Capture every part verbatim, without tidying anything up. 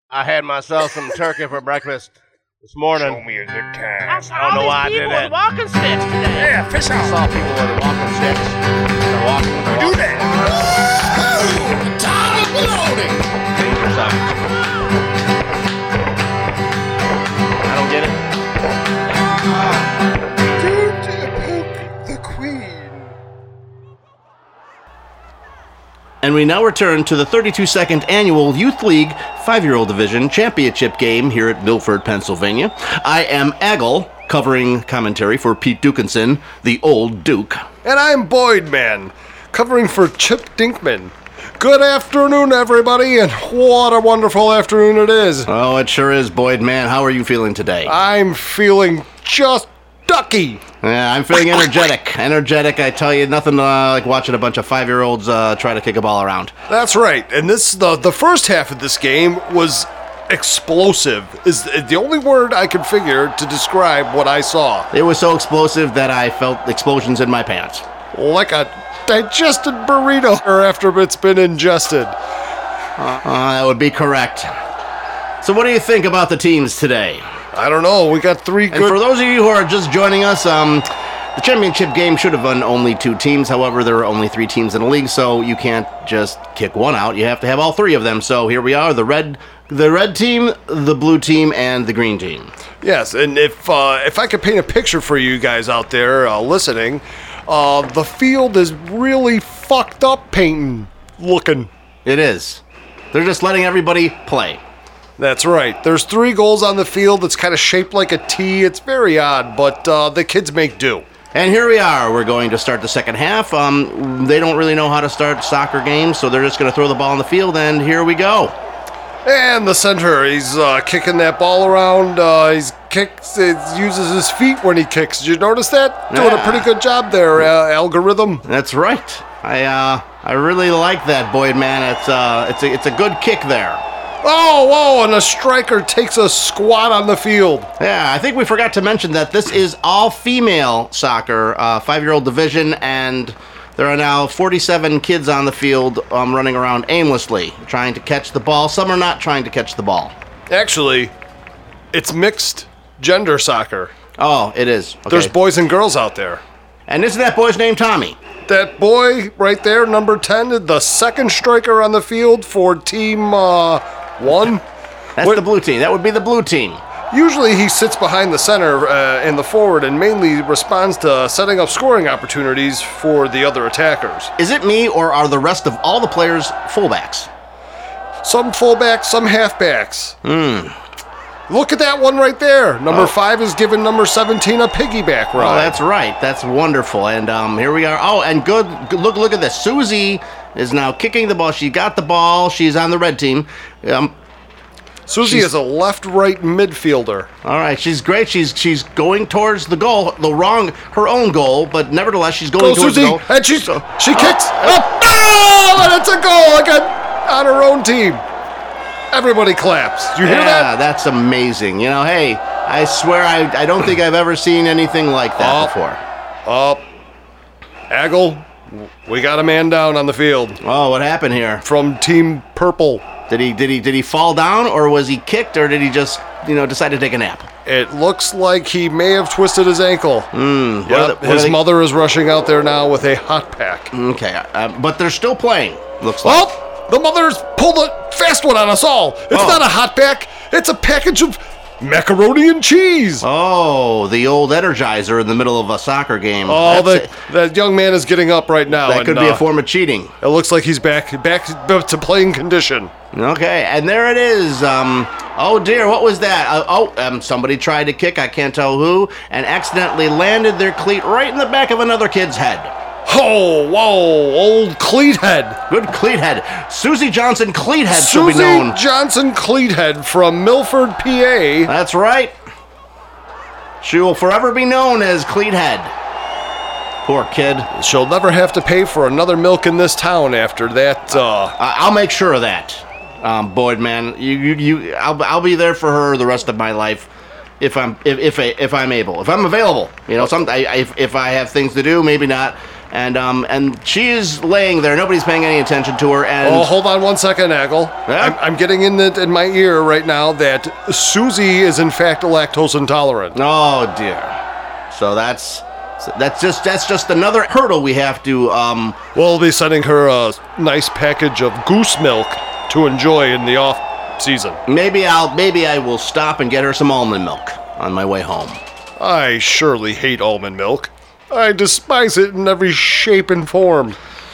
I had myself some turkey for breakfast this morning. Show me a good time. I saw I don't know all why I these did people that. with walking sticks today. Yeah, fish I out. saw people with walking sticks. They're walking with their Do walking that. Tommy Maloney. dangerous out. I don't get it. The Queen. And we now return to the thirty-two second annual Youth League five-year-old division championship game here at Milford, Pennsylvania. I am Aggle, covering commentary for Pete Dukinson, the old Duke. And I'm Boyd Man, covering for Chip Dinkman. Good afternoon, everybody, and what a wonderful afternoon it is. Oh, it sure is, Boyd man. How are you feeling today? I'm feeling just ducky. Yeah, I'm feeling energetic. Energetic, I tell you, nothing uh, like watching a bunch of five-year-olds uh, try to kick a ball around. That's right, and this the the first half of this game was explosive. Is the only word I could figure to describe what I saw. It was so explosive that I felt explosions in my pants. Like a digested burrito after it's been ingested. Uh, that would be correct. So what do you think about the teams today? I don't know. We got three And good. for those of you who are just joining us, um, the championship game should have won only two teams. However, there are only three teams in the league, so you can't just kick one out. You have to have all three of them. So here we are: the red, the red team, the blue team, and the green team. Yes, and if uh, if I could paint a picture for you guys out there uh, listening, uh, the field is really fucked up painting looking. It is. They're just letting everybody play. That's right. There's three goals on the field. It's kind of shaped like a T. It's very odd, but uh, the kids make do. And here we are. We're going to start the second half. Um, they don't really know how to start soccer games, so they're just going to throw the ball on the field, and here we go. And the center, he's uh, kicking that ball around. Uh, he's kicks. It uses his feet when he kicks. Did you notice that? Doing a Yeah. pretty good job there, uh, algorithm. That's right. I uh, I really like that, Boyd man. It's uh, it's a it's a good kick there. Oh, whoa! And a striker takes a squat on the field. Yeah, I think we forgot to mention that this is all-female soccer, uh, five-year-old division, and there are now forty-seven kids on the field um, running around aimlessly, trying to catch the ball. Some are not trying to catch the ball. Actually, it's mixed gender soccer. Oh, it is. Okay. There's boys and girls out there. And isn't that boy's name Tommy? That boy right there, number ten, the second striker on the field for team uh, one. That's What- the blue team. That would be the blue team. Usually he sits behind the center uh, in the forward and mainly responds to setting up scoring opportunities for the other attackers. Is it me, or are the rest of all the players fullbacks? Some fullbacks, some halfbacks. Hmm. Look at that one right there. Number Oh. five is giving number seventeen a piggyback Oh, ride. that's right. That's wonderful. And um, here we are. Oh, and good. good- Look, look at this. Susie is now kicking the ball. She got the ball. She's on the red team. Um, Susie she's- is a left-right midfielder. all right, she's great. She's she's going towards the goal, the wrong, her own goal, but nevertheless, she's going Go, towards Susie! the goal. And she, So- she Oh, kicks. oh. Up. Oh, and it's a goal again on her own team. Everybody claps. You hear Yeah, that? that's amazing. You know, hey, I swear I, I don't think I've ever seen anything like that Oh. before. Up. Aggle, we got a man down on the field Oh, what happened here? from Team Purple. Did he did he did he fall down, or was he kicked, or did he just you know decide to take a nap? It looks like he may have twisted his ankle. Mm, what are Yep, the- what are his they- mother is rushing out there now with a hot pack. Okay, uh, but they're still playing. Looks like. Oh, the mother's pulled a fast one on us all. It's Oh. not a hot pack. It's a package of macaroni and cheese. Oh, the old Energizer in the middle of a soccer game. Oh, That's the, it. that young man is getting up right now. That and, could be uh, a form of cheating. It looks like he's back back to playing condition. Okay, and there it is. Um, oh dear, what was that? Uh, oh, um, somebody tried to kick, I can't tell who, and accidentally landed their cleat right in the back of another kid's head. Oh, whoa, old Cleathead. Good cleat head. Susie Johnson cleat head should be Susie known. Johnson Cleathead from Milford, P A. That's right. She will forever be known as cleat head. Poor kid. She'll never have to pay for another milk in this town after that. Uh, I- I'll make sure of that, um, Boyd man. You, you, you. I'll, I'll be there for her the rest of my life, if I'm, if, if, I, if I'm able, if I'm available. You know, some, I, if, if I have things to do, maybe not. and um, and she is laying there. Nobody's paying any attention to her. And Oh, hold on one second, Nagel. Yeah? I'm, I'm getting in, the, in my ear right now that Susie is in fact lactose intolerant. oh dear. So that's that's just that's just another hurdle we have to. Um, We'll be sending her a nice package of goose milk to enjoy in the off season. maybe I'll maybe I will stop and get her some almond milk on my way home. I surely hate almond milk. I despise it in every shape and form.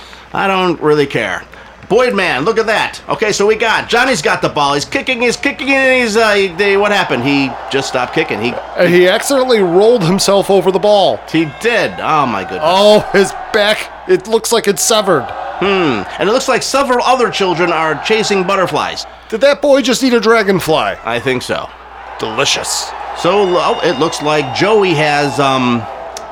I don't really care. Boyd man, look at that. Okay, so we got Johnny's got the ball. He's kicking. He's kicking. And he's uh, he, they, what happened? He just stopped kicking. He And he accidentally rolled himself over the ball. he did. Oh my goodness. Oh, his back, it looks like it's severed. Hmm. And it looks like several other children are chasing butterflies. Did that boy just eat a dragonfly? I think so. Delicious. So oh, it looks like Joey has um.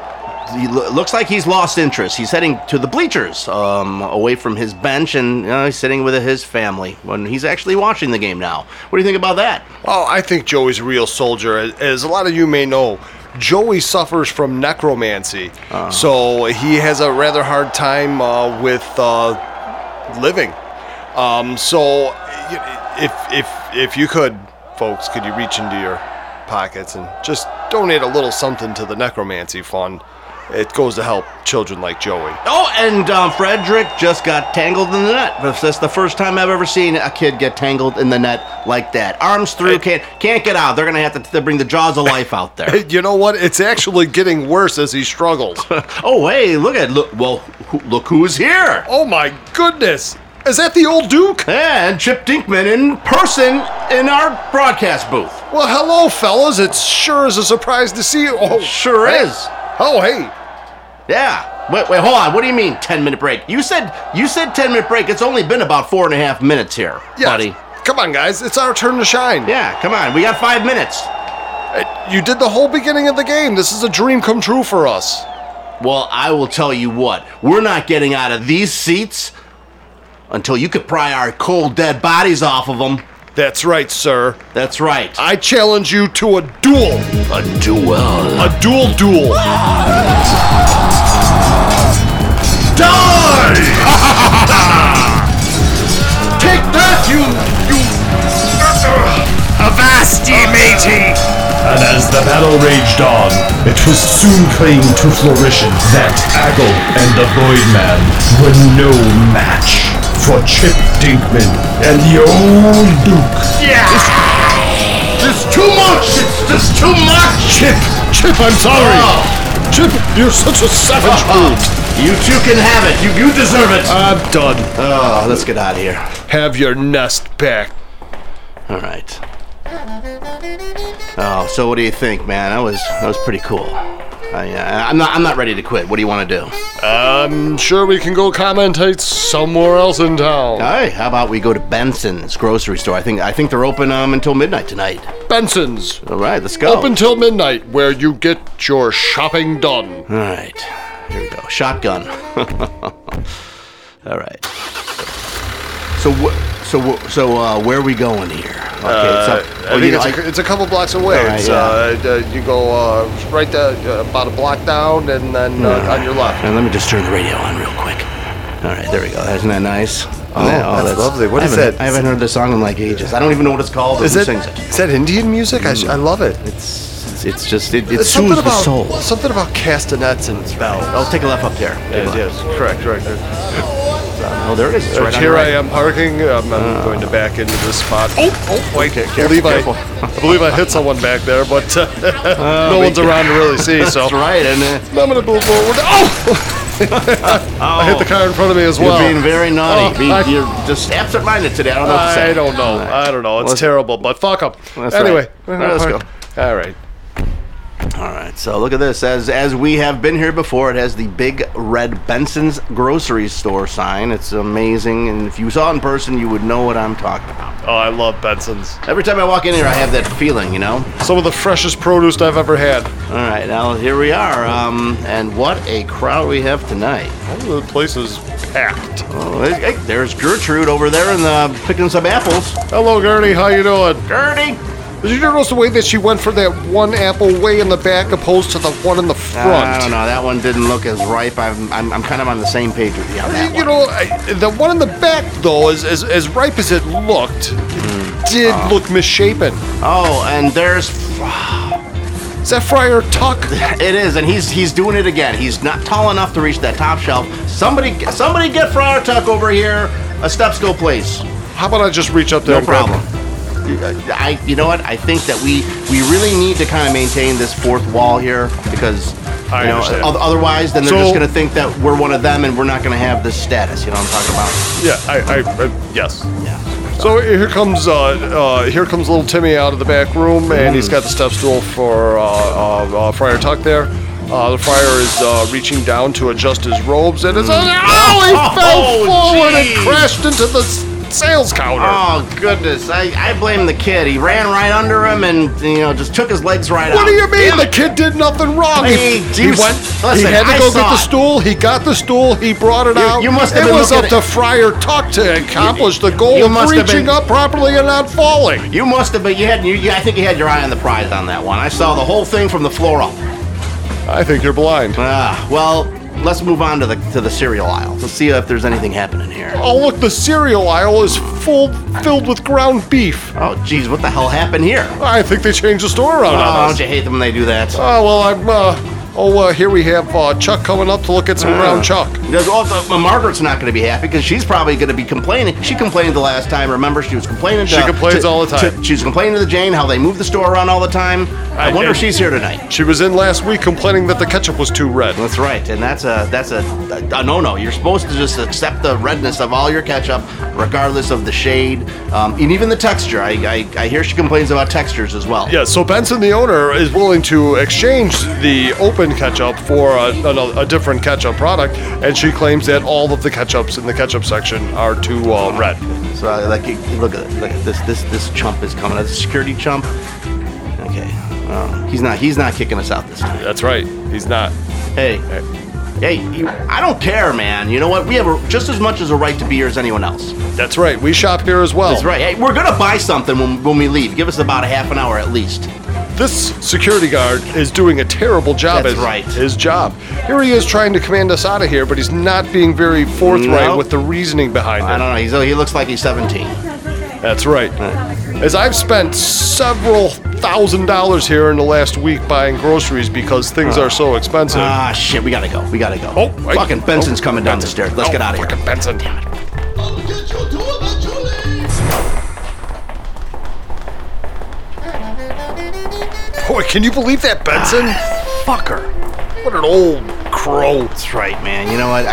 He lo- looks like he's lost interest. He's heading to the bleachers, um, away from his bench, and uh, he's sitting with his family when he's actually watching the game now. What do you think about that? Oh, I think Joey's a real soldier. As- As a lot of you may know, Joey suffers from necromancy. So he has a rather hard time uh, with uh, living. Um, so y- if, if, if you could, folks, could you reach into your pockets and just donate a little something to the necromancy fund? It goes to help children like Joey. Oh, and um, Frederick just got tangled in the net. That's the first time I've ever seen a kid get tangled in the net like that. Arms through, can't can't get out. They're gonna have to, to bring the jaws of life out there. You know what? It's actually getting worse as he struggles. Oh, hey, look at look. Well, who, look who's here. Oh my goodness! Is that the old Duke? And Chip Dinkman in person in our broadcast booth. Well, hello, fellas. It sure is a surprise to see you. Oh, Sure hey. is. Oh, hey. Yeah. Wait, wait, hold on. What do you mean ten minute break? You said you said ten minute break. It's only been about four and a half minutes here, Yes. buddy. Come on, guys. It's our turn to shine. Yeah, come on. We got five minutes. Uh, You did the whole beginning of the game. This is a dream come true for us. Well, I will tell you what. We're not getting out of these seats until you could pry our cold dead bodies off of them. That's right, sir. That's right. I challenge you to a duel. A duel. A duel duel. Die! Take that, you, you. Avast, ye matey! And as the battle raged on, it was soon claimed to fruition that Aggle and the Void Man were no match for Chip Dinkman and the old Duke. Yeah. It's too much. It's just too much. Chip, Chip, I'm sorry. Oh. Chip, you're such a savage brute. You two can have it. You you deserve it. I'm done. Oh, let's get out of here. Have your nest back. All right. Oh, so what do you think, man? That was that was pretty cool. I, uh, I'm not I'm not ready to quit. What do you want to do? I'm sure we can go commentate somewhere else in town. All right. How about we go to Benson's grocery store? I think I think they're open um until midnight tonight. Benson's. All right. Let's go. Open till midnight, where you get your shopping done. All right. Here we go. Shotgun. All right. So wh- so wh- so uh, where are we going here? Okay, Uh, it's up. I you think know, it's, a, it's a couple blocks away. All right, it's, yeah. uh, uh, you go uh, right there, uh, about a block down, and then uh, on your left. And let me just turn the radio on real quick. All right, there we go. Isn't that nice? Oh, that's lovely. What I is haven't- that? I haven't heard this song in like ages. I don't even know what it's called or Is who that, sings it. is that Indian music? I, sh- I love it. It's it's just it, it It's soothes something the about soul. something about castanets and bells. I'll take a left up there. Yes, yes, correct, correct. Oh, there it is. It's right on Here the I right. am parking. Um, I'm going to back into this spot. Oh, oh, wait. Okay, I careful, believe careful. I, I believe I hit someone back there, but uh, no be one's around to really see. So That's right, and uh, I'm gonna move forward. Oh! I hit the car in front of me as you're well. being very naughty. Oh, Be- I- you're just absent-minded today. I don't know what to say. I don't know. I don't know. It's Let's- terrible, but fuck them. That's Anyway, right. All right, let's go. All right. All right, so look at this. As as we have been here before, it has the big red Benson's grocery store sign. It's amazing, and if you saw it in person, you would know what I'm talking about. Oh, I love Benson's. Every time I walk in here, I have that feeling, you know? Some of the freshest produce I've ever had. All right, now here we are, um, and what a crowd we have tonight. Oh, the place is packed. Oh, hey, hey, there's Gertrude over there and uh, picking some apples. Hello, Gertie. How you doing? Gertie, Did you notice the way that she went for that one apple way in the back opposed to the one in the front? I don't know. That one didn't look as ripe. I'm, I'm, I'm kind of on the same page with you on that You one. know, I, the one in the back, though, as, as, as ripe as it looked, did Oh. look misshapen. Oh, and there's... Is that Friar Tuck? It is, and he's he's doing it again. He's not tall enough to reach that top shelf. Somebody somebody get Friar Tuck over here. A step stool, please. How about I just reach up there No and grab problem. him? I, you know what? I think that we we really need to kind of maintain this fourth wall here because I you know, understand. oth- otherwise, then they're So- just going to think that we're one of them and we're not going to have this status. You know what I'm talking about? Yeah, I, I, I yes. Yeah. So here comes uh, uh, here comes little Timmy out of the back room, and he's got the step stool for uh, uh, uh, Friar Tuck there. Uh, the friar is uh, reaching down to adjust his robes, and it's oh, he fell Oh, forward and geez. crashed into the s- sales counter. Oh goodness! I, I blame the kid. He ran right under him and you know just took his legs right out. What do you mean? Damn The it. kid did nothing wrong. He- he, he was- went. listen, he had to I go saw get the it. stool. He got the stool. He brought it You- out. you must have It been was up looking to Friar Tuck to accomplish the goal you of must have reaching been- up properly and not falling. You must have, but you had. You, you, I think you had your eye on the prize on that one. I saw the whole thing from the floor up. I think you're blind. Ah, well, let's move on to the to the cereal aisle. Let's see if there's anything happening here. Oh, look, the cereal aisle is full, filled with ground beef. Oh, geez, what the hell happened here? I think they changed the store around Oh, on don't us. you hate them when they do that? Oh, well, I'm, uh, oh, uh, here we have uh, Chuck coming up to look at some ground chuck. There's also, well, Margaret's not going to be happy because she's probably going to be complaining. She complained the last time. Remember, she was complaining. To, She complains to- all the time. to- she was complaining to the Jane how they move the store around all the time. I, I- wonder if and- she's here tonight. She was in last week complaining that the ketchup was too red. That's right, and that's a that's a, a no-no. You're supposed to just accept the redness of all your ketchup, regardless of the shade, um, and even the texture. I, I I hear she complains about textures as well. Yeah, so Benson, the owner, is willing to exchange the open ketchup for a, a, a different ketchup product, and she claims that all of the ketchups in the ketchup section are too uh, red. So uh, like, you- look at it. Look at this. This this chump is coming. This security chump. Okay. Uh, he's not. He's not kicking us out this time. That's right. He's not. Hey. Hey, you, I don't care, man. You know what? We have a, just as much as a right to be here as anyone else. That's right. We shop here as well. That's right. Hey, we're gonna buy something when, when we leave. Give us about a half an hour at least. This security guard is doing a terrible job That's at right. his job. Here he is trying to command us out of here, but he's not being very forthright Nope. with the reasoning behind I it. don't know. He's, he looks like he's seventeen. That's right. As I've spent several thousand dollars here in the last week buying groceries because things are so expensive. Ah, shit. We gotta go. We gotta go. Oh, wait. Fucking Benson's Oh, coming down the Benson. stairs. Let's Oh, get out of here. fucking Benson. Damn it. Boy, can you believe that, Benson? Fucker. What an old crow. That's right, man. You know what?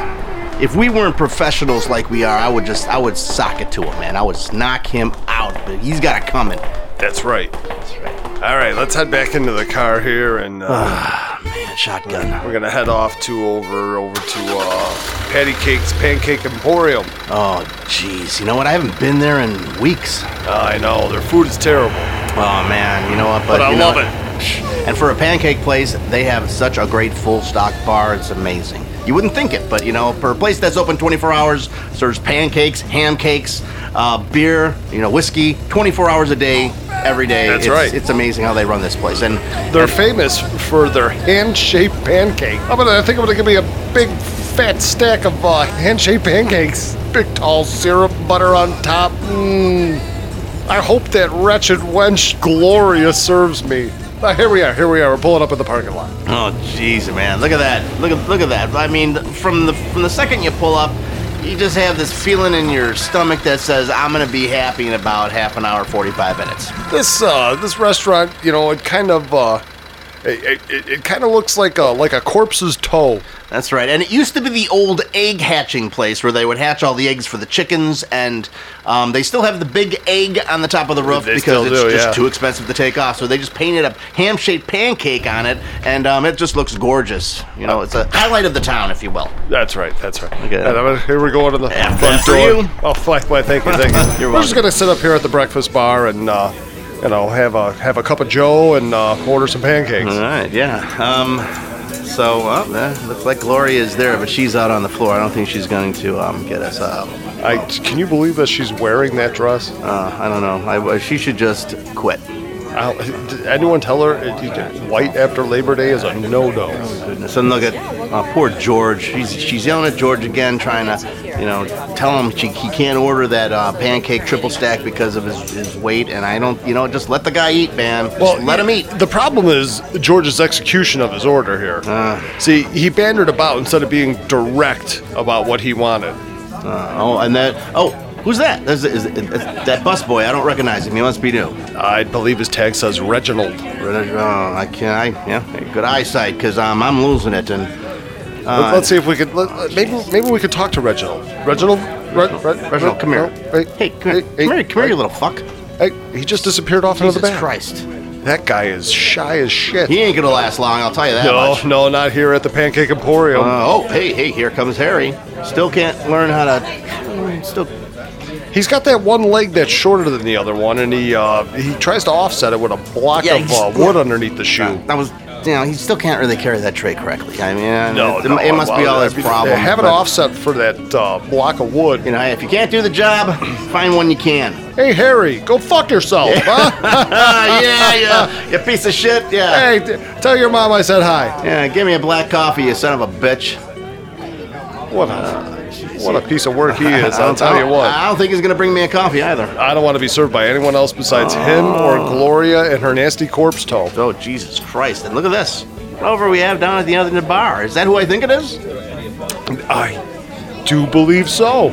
I, if we weren't professionals like we are, I would just, I would sock it to him, man. I would just knock him out. But he's got it coming. That's right. That's right. All right, let's head back into the car here, and uh, Ah, man, shotgun. we're gonna head off to over over to uh, Patty Cake's Pancake Emporium. Oh, jeez. You know what? I haven't been there in weeks. I know their food is terrible, Oh man, you know what? but I you know love what? it. And for a pancake place, they have such a great full stock bar. It's amazing. You wouldn't think it, but you know, for a place that's open twenty-four hours, serves pancakes, ham cakes, uh, beer, you know, whiskey, twenty-four hours a day, every day. That's it's, right. It's amazing how they run this place. And They're famous for their hand-shaped pancake. I'm gonna, I think I'm gonna give me a big fat stack of uh, hand-shaped pancakes. Big tall syrup, butter on top. Mmm. I hope that wretched wench Gloria serves me. Uh, here we are. Here we are. We're pulling up in the parking lot. oh, jeez, man, look at that. Look at look at that. I mean, from the from the second you pull up, you just have this feeling in your stomach that says, "I'm gonna be happy in about half an hour, forty-five minutes." This uh, this restaurant, you know, it kind of uh, it, it, it kind of looks like a like a corpse's toe. That's right. And it used to be the old egg hatching place where they would hatch all the eggs for the chickens, and um, they still have the big egg on the top of the roof They because still it's do, just yeah. too expensive to take off. So they just painted a ham-shaped pancake on it, and um, it just looks gorgeous. You know, it's a highlight of the town, if you will. That's right. That's right. Okay. And I'm gonna- here we go into the After- front after door. you. Oh, why, why, thank you, thank you. You're We're just welcome. gonna sit up here at the breakfast bar and uh, you know have a have a cup of Joe and uh, order some pancakes. All right, yeah. Um, so, well, uh, looks like Gloria is there, but she's out on the floor. I don't think she's going to um, get us up. I can you believe that she's wearing that dress? Uh, I don't know. I, she should just quit. I'll, did anyone tell her it, white after Labor Day is a no-no? Goodness. And look at uh, poor George. She's she's yelling at George again, trying to, you know, tell him she, he can't order that uh, pancake triple stack because of his, his weight. And I don't, you know, just let the guy eat, man. Just Well, let him eat. The problem is George's execution of his order here. Uh. See, he bantered about instead of being direct about what he wanted. Uh, oh, and that. Oh, who's that? Is, is, is, is that busboy? I don't recognize him. He must be new. I believe his tag says Reginald. Oh, I can't. I, yeah, good eyesight, because um, I'm losing it. And uh, Let, let's see if we could. Let, maybe maybe we could talk to Reginald. Reginald, Re, Re, Reginald, come here. no, hey, Hey, come, here, come here, come here, you little fuck. Hey, he just disappeared off into the Jesus back. Christ. That guy is shy as shit. He ain't gonna last long, I'll tell you that no, much. no, not here at the Pancake Emporium. Uh, oh, hey, hey, here comes Harry. Still can't learn how to. Still. He's got that one leg that's shorter than the other one, and he uh, he tries to offset it with a block Yeah, of he's- uh, wood underneath the shoe. That was. You know, he still can't really carry that tray correctly. I mean, No, it, no, it must be well, all his if you- problem. Have it but, offset for that uh, block of wood. You know, hey, if you can't do the job, find one you can. Hey, Harry, go fuck yourself, huh? Ah, yeah, yeah, you piece of shit. Yeah. Hey, t- tell your mom I said hi. Yeah, give me a black coffee, you son of a bitch. What a what a piece of work he is. I I'll don't- tell I you don't- what. I don't think he's gonna bring me a coffee either. I don't want to be served by anyone else besides him or Gloria and her nasty corpse toe. Oh, Jesus Christ! And look at this. Over we have down at the other end of the bar. Is that who I think it is? I do believe so.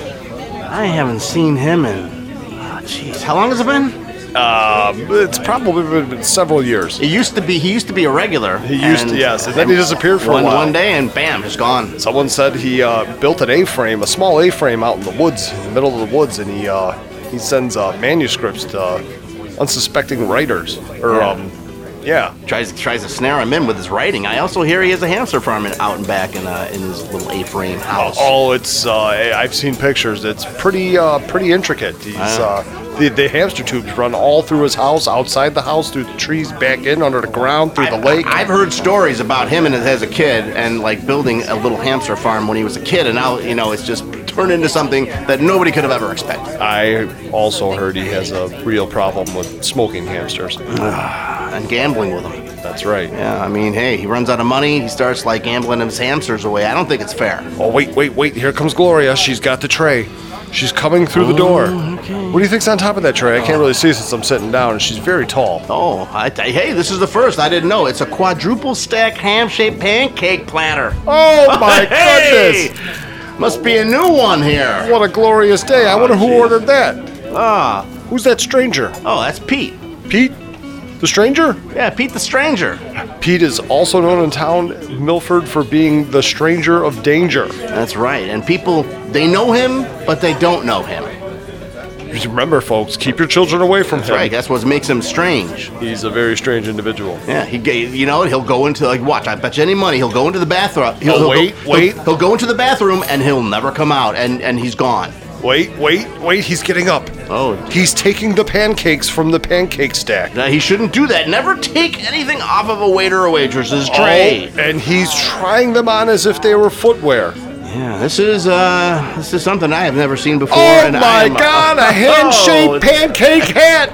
I haven't seen him in. Oh, jeez, how long has it been? Uh, it's probably been several years. It used to be. He used to be a regular. He used to, yes, and then he disappeared for a one, while. One day, and bam, he's gone. Someone said he uh, built an A-frame, a small A-frame out in the woods, in the middle of the woods, and he uh, he sends uh, manuscripts to uh, unsuspecting writers. Or Yeah. um, yeah. Tries tries to snare him in with his writing. I also hear he has a hamster farm in, out and back in uh, in his little A-frame house. Oh, it's uh, I've seen pictures. It's pretty uh, pretty intricate. He's uh, the, the hamster tubes run all through his house, outside the house, through the trees, back in, under the ground, through the lake. I've heard stories about him and as a kid and like building a little hamster farm when he was a kid, and now you know it's just turned into something that nobody could have ever expected. I also heard he has a real problem with smoking hamsters. And gambling with them. That's right. Yeah, I mean, hey, he runs out of money, he starts like gambling his hamsters away. I don't think it's fair. Oh, wait, wait, wait. Here comes Gloria. She's got the tray. She's coming through the door. What do you think's on top of that tray? I can't really see since I'm sitting down, and she's very tall. Oh, I, I, hey, this is the first. I didn't know. It's a quadruple stack ham-shaped pancake platter. Oh, my Hey! goodness. Must be a new one here. What a glorious day. I wonder who jeez. ordered that. Ah, Who's that stranger? oh, that's Pete. Pete? The stranger? Yeah, Pete the Stranger. Pete is also known in town, Milford, for being the stranger of danger. That's right. And people, they know him, but they don't know him. Remember, folks, keep your children away from That's him. right. That's what makes him strange. He's a very strange individual. Yeah, he, ga- you know, he'll go into like, watch. I bet you any money, he'll go into the bathroom. He'll, Oh, he'll wait, go, wait. He'll, he'll go into the bathroom and he'll never come out, and and he's gone. Wait, wait, wait, he's getting up. Oh, He's taking the pancakes from the pancake stack. now, he shouldn't do that. Never take anything off of a waiter or waitress's tray. Oh, and he's trying them on as if they were footwear. Yeah, this is uh, this is something I have never seen before. Oh and I my am, uh, God, a hand-shaped oh, pancake hat!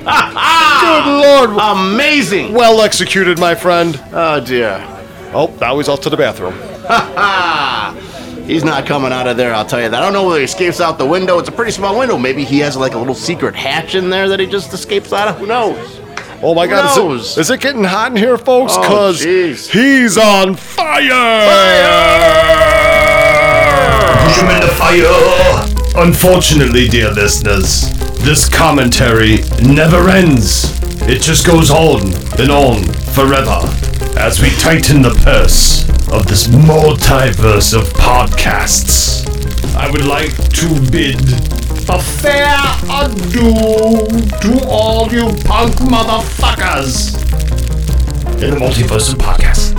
Good Lord! amazing. Well executed, my friend. Oh dear. Oh, now he's off to the bathroom. He's not coming out of there, I'll tell you that. I don't know whether he escapes out the window. It's a pretty small window. Maybe he has like a little secret hatch in there that he just escapes out of. Who knows? Oh my God, is knows? it, is it getting hot in here, folks? Oh, Because jeez. he's on fire! Push him in the fire! Unfortunately, dear listeners, this commentary never ends. It just goes on and on forever as we tighten the purse of this multiverse of podcasts. I would like to bid a fair adieu to all you punk motherfuckers in the multiverse of podcasts.